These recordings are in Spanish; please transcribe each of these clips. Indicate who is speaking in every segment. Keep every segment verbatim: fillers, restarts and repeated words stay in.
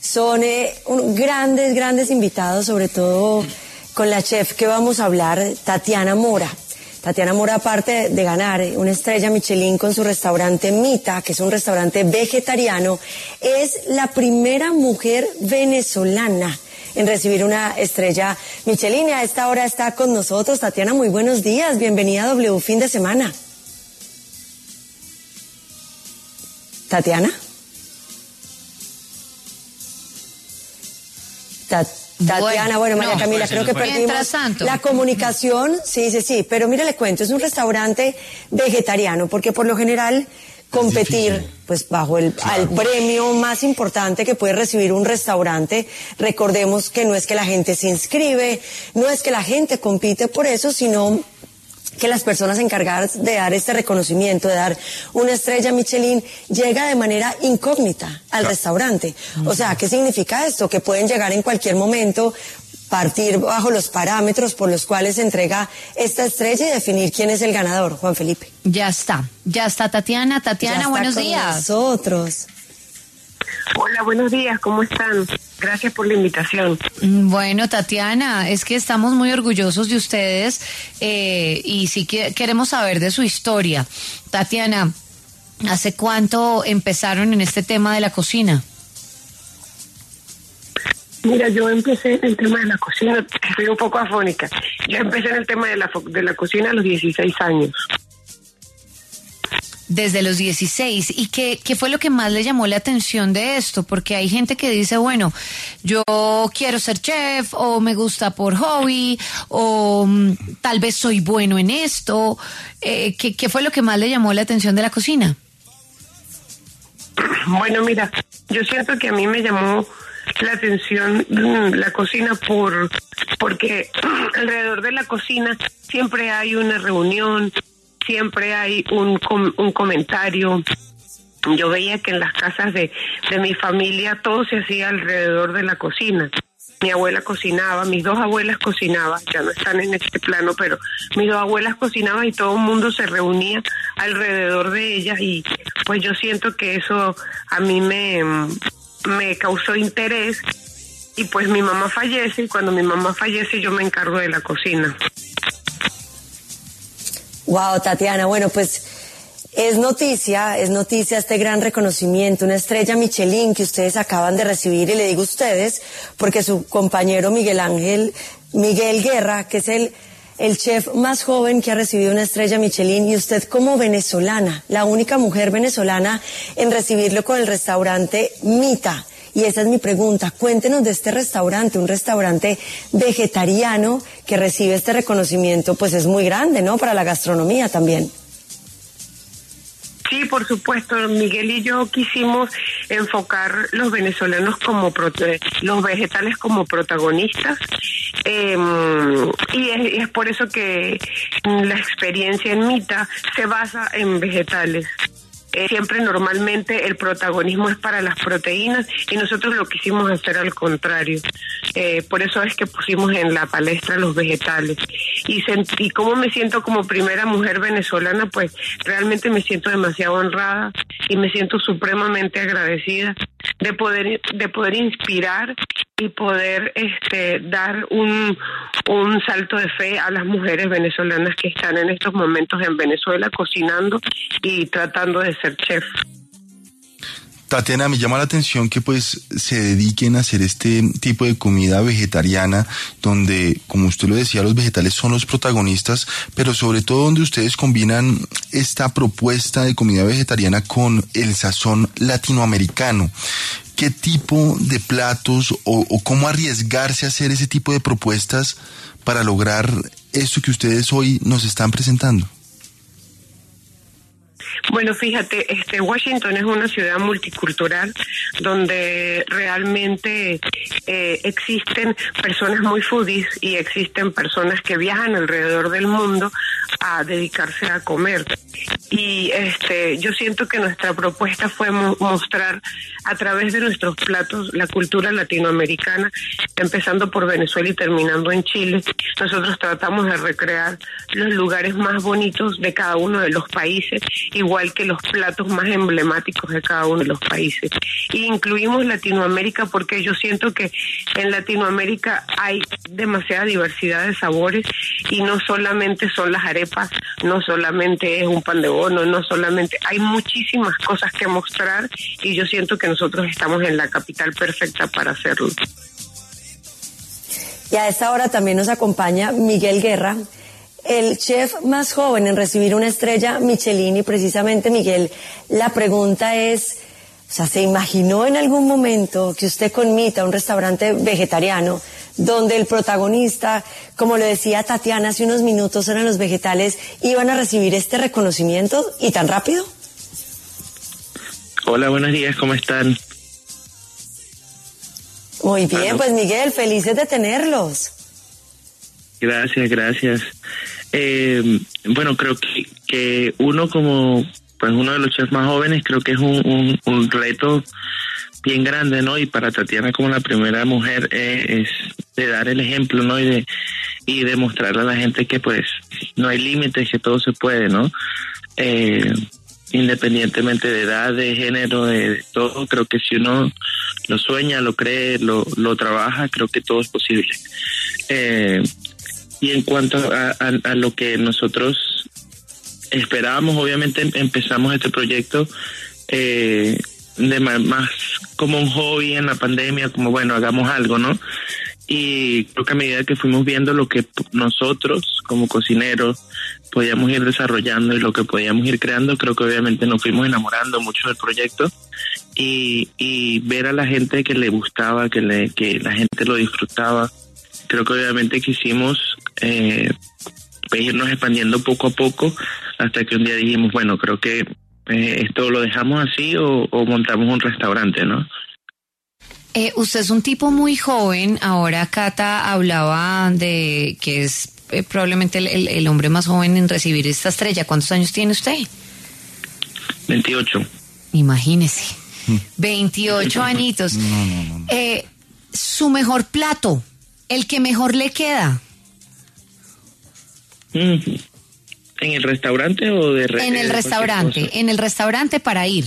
Speaker 1: Son eh, un, grandes, grandes invitados, sobre todo con la chef que vamos a hablar, Tatiana Mora. Tatiana Mora, aparte de ganar una estrella Michelin con su restaurante Mita, que es un restaurante vegetariano, es la primera mujer venezolana en recibir una estrella Michelin. A esta hora está con nosotros. Tatiana, muy buenos días. Bienvenida a W Fin de Semana. Tatiana. Ta Tatiana, bueno, María no, Camila, creo que perdimos la comunicación. Sí, sí, sí, pero mire, le cuento, es un restaurante vegetariano, porque por lo general competir pues bajo el claro. al premio más importante que puede recibir un restaurante, recordemos que no es que la gente se inscribe, no es que la gente compite por eso, sino que las personas encargadas de dar este reconocimiento, de dar una estrella Michelin, llega de manera incógnita al claro. restaurante. O sea, ¿qué significa esto? Que pueden llegar en cualquier momento, partir bajo los parámetros por los cuales se entrega esta estrella y definir quién es el ganador. Juan Felipe.
Speaker 2: Ya está, ya está Tatiana. Tatiana,
Speaker 1: ya
Speaker 2: buenos
Speaker 1: está con
Speaker 2: días.
Speaker 1: Nosotros.
Speaker 3: Hola, buenos días, ¿cómo están? Gracias por la invitación.
Speaker 2: Bueno, Tatiana, es que estamos muy orgullosos de ustedes eh, y sí que queremos saber de su historia. Tatiana, ¿hace cuánto empezaron en este tema de la cocina?
Speaker 3: Mira, yo empecé en el tema de la cocina, estoy un poco afónica. Yo empecé en el tema de la, de la cocina a los dieciséis años.
Speaker 2: Desde los dieciséis. ¿Y qué, qué fue lo que más le llamó la atención de esto? Porque hay gente que dice, bueno, yo quiero ser chef, o me gusta por hobby, o um, tal vez soy bueno en esto. Eh, ¿qué, ¿Qué fue lo que más le llamó la atención de la cocina?
Speaker 3: Bueno, mira, yo siento que a mí me llamó la atención la cocina por porque alrededor de la cocina siempre hay una reunión, siempre hay un, com un comentario. Yo veía que en las casas de, de mi familia todo se hacía alrededor de la cocina. Mi abuela cocinaba, mis dos abuelas cocinaban, ya no están en este plano, pero mis dos abuelas cocinaban y todo el mundo se reunía alrededor de ellas, y pues yo siento que eso a mí me, me causó interés, y pues mi mamá fallece, y cuando mi mamá fallece yo me encargo de la cocina.
Speaker 1: Wow, Tatiana, bueno, pues es noticia, es noticia este gran reconocimiento, una estrella Michelin que ustedes acaban de recibir, y le digo ustedes porque su compañero Miguel Ángel, Miguel Guerra, que es el, el chef más joven que ha recibido una estrella Michelin, y usted como venezolana, la única mujer venezolana en recibirlo con el restaurante Mita. Y esa es mi pregunta, cuéntenos de este restaurante, un restaurante vegetariano que recibe este reconocimiento, pues es muy grande, ¿no?, para la gastronomía también.
Speaker 3: Sí, por supuesto, Miguel y yo quisimos enfocar los venezolanos como los vegetales como protagonistas, eh, y, es, y es por eso que la experiencia en Mita se basa en vegetales. Eh, siempre normalmente el protagonismo es para las proteínas, y nosotros lo quisimos hacer al contrario. Eh, por eso es que pusimos en la palestra los vegetales. Y, y cómo me siento como primera mujer venezolana, pues realmente me siento demasiado honrada y me siento supremamente agradecida de poder de poder inspirar y poder este dar un un salto de fe a las mujeres venezolanas que están en estos momentos en Venezuela cocinando y tratando de ser chef.
Speaker 4: Tatiana, me llama la atención que pues se dediquen a hacer este tipo de comida vegetariana, donde, como usted lo decía, los vegetales son los protagonistas, pero sobre todo donde ustedes combinan esta propuesta de comida vegetariana con el sazón latinoamericano. ¿Qué tipo de platos o, o cómo arriesgarse a hacer ese tipo de propuestas para lograr esto que ustedes hoy nos están presentando?
Speaker 3: Bueno, fíjate, este Washington es una ciudad multicultural donde realmente eh, existen personas muy foodies y existen personas que viajan alrededor del mundo a dedicarse a comer. Y este yo siento que nuestra propuesta fue mo mostrar a través de nuestros platos la cultura latinoamericana, empezando por Venezuela y terminando en Chile. Nosotros tratamos de recrear los lugares más bonitos de cada uno de los países y igual que los platos más emblemáticos de cada uno de los países. Y incluimos Latinoamérica porque yo siento que en Latinoamérica hay demasiada diversidad de sabores y no solamente son las arepas, no solamente es un pan de bono, no solamente, hay muchísimas cosas que mostrar y yo siento que nosotros estamos en la capital perfecta para hacerlo.
Speaker 1: Y a esta hora también nos acompaña Miguel Guerra, el chef más joven en recibir una estrella Michelin. Y precisamente, Miguel, la pregunta es, o sea, ¿se imaginó en algún momento que usted conmita un restaurante vegetariano donde el protagonista, como lo decía Tatiana hace unos minutos, eran los vegetales, iban a recibir este reconocimiento y tan rápido?
Speaker 5: Hola, buenos días, ¿cómo están?
Speaker 1: Muy bien,
Speaker 5: bueno.
Speaker 1: Pues Miguel, felices de tenerlos.
Speaker 5: Gracias, gracias. Eh, bueno, creo que, que uno como pues uno de los chefs más jóvenes, creo que es un, un, un reto bien grande, ¿no? Y para Tatiana como la primera mujer eh, es de dar el ejemplo, ¿no? Y de y de mostrarle a la gente que pues no hay límites, que todo se puede, ¿no? Eh, independientemente de edad, de género, de, de todo, creo que si uno lo sueña, lo cree, lo, lo trabaja, creo que todo es posible. Eh, y en cuanto a, a, a lo que nosotros esperábamos, obviamente empezamos este proyecto eh, de más, más como un hobby en la pandemia, como bueno, hagamos algo, ¿no? Y creo que a medida que fuimos viendo lo que nosotros como cocineros podíamos ir desarrollando y lo que podíamos ir creando, creo que obviamente nos fuimos enamorando mucho del proyecto y, y ver a la gente que le gustaba, que le que la gente lo disfrutaba, creo que obviamente quisimos eh, irnos expandiendo poco a poco hasta que un día dijimos, bueno, creo que eh, esto lo dejamos así o, o montamos un restaurante, ¿no?
Speaker 2: Eh, usted es un tipo muy joven. Ahora Cata hablaba de que es eh, probablemente el, el, el hombre más joven en recibir esta estrella. ¿Cuántos años tiene usted?
Speaker 5: veintiocho.
Speaker 2: Imagínese. veintiocho añitos.
Speaker 4: No, no, no, no.
Speaker 2: Eh, su mejor plato, el que mejor le queda.
Speaker 5: Mm. ¿En el restaurante o de re-
Speaker 2: En el
Speaker 5: de
Speaker 2: restaurante, en el restaurante para ir.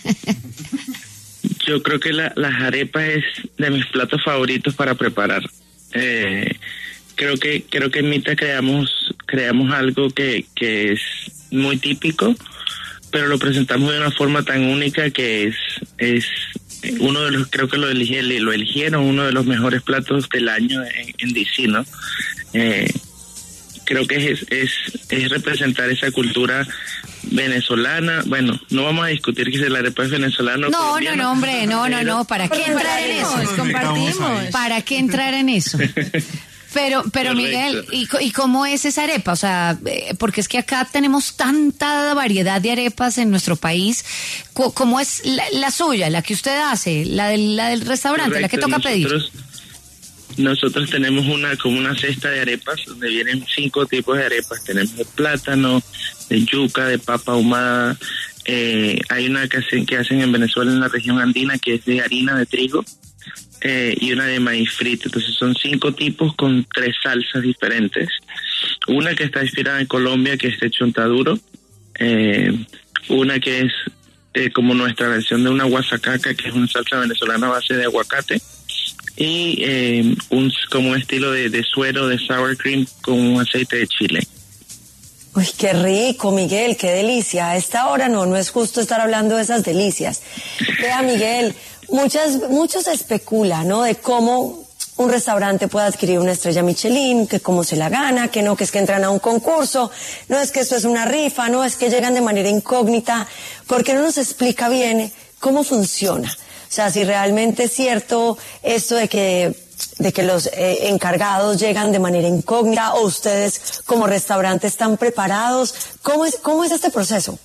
Speaker 5: Yo creo que la, las arepas es de mis platos favoritos para preparar. Eh, creo que creo que en Mita creamos creamos algo que, que es muy típico, pero lo presentamos de una forma tan única que es es uno de los, creo que lo elige, lo eligieron uno de los mejores platos del año en, en D C, ¿no? Eh, creo que es, es es representar esa cultura venezolana. Bueno, no vamos a discutir que si la arepa es venezolana o
Speaker 2: No,
Speaker 5: colombiana,
Speaker 2: no, no, hombre, no, no, no, ¿para qué
Speaker 1: Pero
Speaker 2: entrar en eso?
Speaker 1: compartimos,
Speaker 2: Compartimos. ¿Para qué entrar en eso? Pero, pero
Speaker 5: Correcto.
Speaker 2: Miguel, ¿y, ¿y cómo es esa arepa? O sea, eh, porque es que acá tenemos tanta variedad de arepas en nuestro país. Co- ¿Cómo es la, la suya, la que usted hace, la del, la del restaurante,
Speaker 5: Correcto.
Speaker 2: la que toca
Speaker 5: nosotros,
Speaker 2: pedir?
Speaker 5: Nosotros tenemos una como una cesta de arepas donde vienen cinco tipos de arepas. Tenemos de plátano, de yuca, de papa ahumada. Eh, hay una que hacen, que hacen en Venezuela, en la región andina, que es de harina de trigo. Eh, y una de maíz frito. Entonces son cinco tipos con tres salsas diferentes. Una que está inspirada en Colombia, que es de chontaduro. Eh, una que es eh, como nuestra versión de una guasacaca, que es una salsa venezolana a base de aguacate. Y eh, un como un estilo de, de suero, de sour cream con un aceite de chile.
Speaker 1: Uy, qué rico, Miguel, qué delicia. A esta hora no, no es justo estar hablando de esas delicias. Vea, Miguel, muchas, muchos especula, ¿no? De cómo un restaurante puede adquirir una estrella Michelin, que cómo se la gana, que no, que es que entran a un concurso, no es que esto es una rifa, no es que llegan de manera incógnita, porque no nos explica bien cómo funciona. O sea, si realmente es cierto esto de que de que los eh, encargados llegan de manera incógnita o ustedes como restaurante están preparados. ¿Cómo es, cómo es este proceso?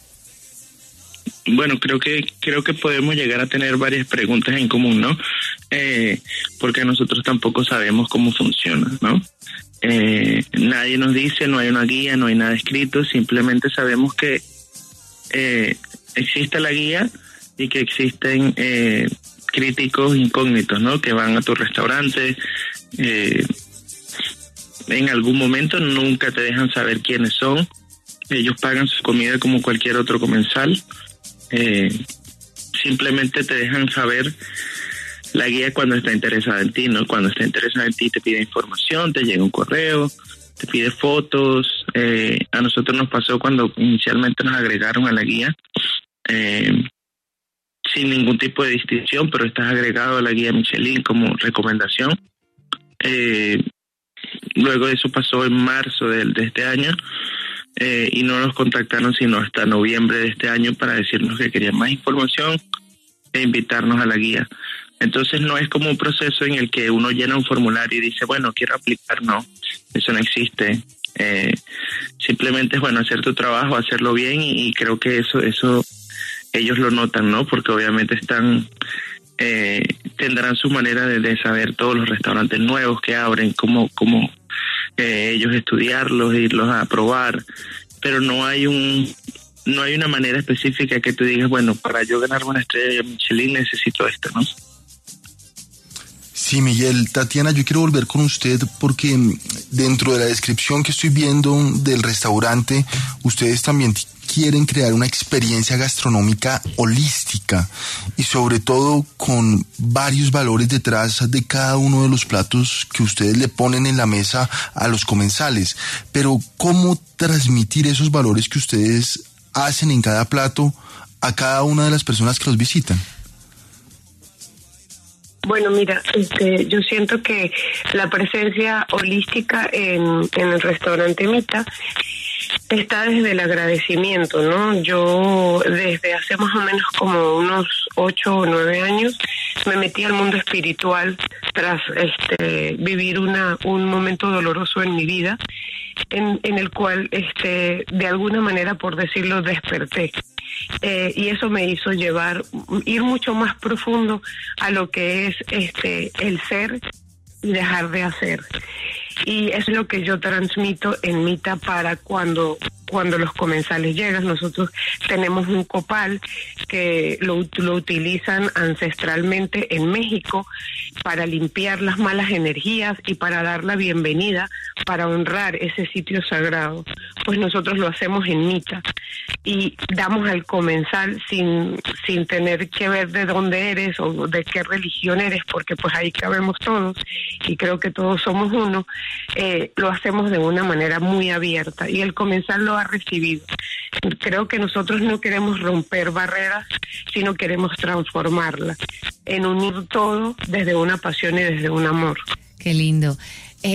Speaker 5: Bueno, creo que creo que podemos llegar a tener varias preguntas en común, ¿no? Eh, porque nosotros tampoco sabemos cómo funciona, ¿no? Eh, nadie nos dice, no hay una guía, no hay nada escrito, simplemente sabemos que eh, existe la guía y que existen eh, críticos incógnitos, ¿no? Que van a tu restaurante, eh, en algún momento nunca te dejan saber quiénes son, ellos pagan su comida como cualquier otro comensal. Eh, simplemente te dejan saber la guía cuando está interesada en ti, ¿no? Cuando está interesada en ti te pide información, te llega un correo, te pide fotos. Eh, a nosotros nos pasó cuando inicialmente nos agregaron a la guía, eh, sin ningún tipo de distinción, pero estás agregado a la guía Michelin como recomendación. Eh, luego eso pasó en marzo de, de este año, eh, y no nos contactaron sino hasta noviembre de este año para decirnos que querían más información e invitarnos a la guía. Entonces no es como un proceso en el que uno llena un formulario y dice, bueno, quiero aplicar. No, eso no existe. Eh, simplemente es, bueno, hacer tu trabajo, hacerlo bien, y, y creo que eso eso ellos lo notan, ¿no? Porque obviamente están, eh, tendrán su manera de, de saber todos los restaurantes nuevos que abren, cómo, cómo eh, ellos estudiarlos, irlos a probar, pero no hay un no hay una manera específica que tú digas, bueno, para yo ganar una estrella Michelin necesito esto, ¿no?
Speaker 4: Sí, Miguel. Tatiana, yo quiero volver con usted porque dentro de la descripción que estoy viendo del restaurante, ustedes también quieren crear una experiencia gastronómica holística y sobre todo con varios valores detrás de cada uno de los platos que ustedes le ponen en la mesa a los comensales. Pero ¿cómo transmitir esos valores que ustedes hacen en cada plato a cada una de las personas que los visitan?
Speaker 3: Bueno, mira, este, yo siento que la presencia holística en, en el restaurante Mita está desde el agradecimiento, ¿no? Yo desde hace más o menos como unos ocho o nueve años me metí al mundo espiritual tras este vivir una un momento doloroso en mi vida, en, en el cual este de alguna manera, por decirlo, desperté. Eh, y eso me hizo llevar, ir mucho más profundo a lo que es este el ser y dejar de hacer. Y es lo que yo transmito en Mita para cuando cuando los comensales llegan. Nosotros tenemos un copal que lo, lo utilizan ancestralmente en México para limpiar las malas energías y para dar la bienvenida, para honrar ese sitio sagrado. Pues nosotros lo hacemos en Mita y damos al comensal sin sin tener que ver de dónde eres o de qué religión eres, porque pues ahí cabemos todos y creo que todos somos uno. Eh, lo hacemos de una manera muy abierta y el comensal lo ha recibido. Creo que nosotros no queremos romper barreras, sino queremos transformarlas en unir todo desde una pasión y desde un amor.
Speaker 2: Qué lindo.